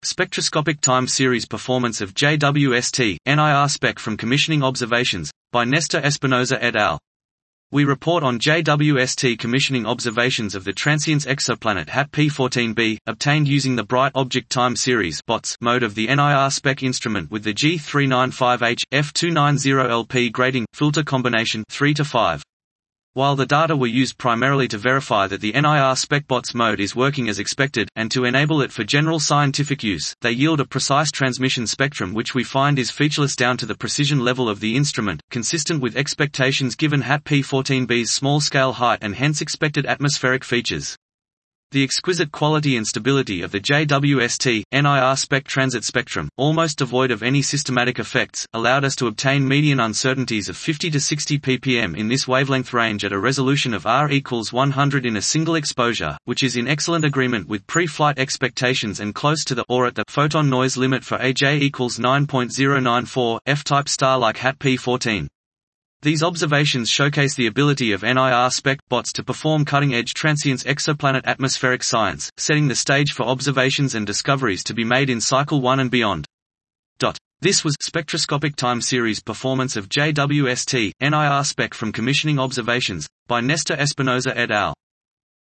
Spectroscopic Time Series Performance of JWST, NIR Spec from Commissioning Observations, by Nestor Espinosa et al. We report on JWST commissioning observations of the transients exoplanet HAT P14b, obtained using the Bright Object Time Series (BOTS) mode of the NIR Spec instrument with the G395H, F290LP grating, filter combination 3-5. While the data were used primarily to verify that the NIR Spec BOTS mode is working as expected, and to enable it for general scientific use, they yield a precise transmission spectrum which we find is featureless down to the precision level of the instrument, consistent with expectations given HAT P14b's small-scale height and hence expected atmospheric features. The exquisite quality and stability of the JWST, NIR Spec transit spectrum, almost devoid of any systematic effects, allowed us to obtain median uncertainties of 50 to 60 ppm in this wavelength range at a resolution of R equals 100 in a single exposure, which is in excellent agreement with pre-flight expectations and close to the or at the photon noise limit for AJ equals 9.094 F-type star like HAT P14. These observations showcase the ability of NIR Spec BOTS to perform cutting-edge transients exoplanet atmospheric science, setting the stage for observations and discoveries to be made in Cycle 1 and beyond. This was Spectroscopic Time Series Performance of JWST, NIR Spec from Commissioning Observations, by Nestor Espinosa et al.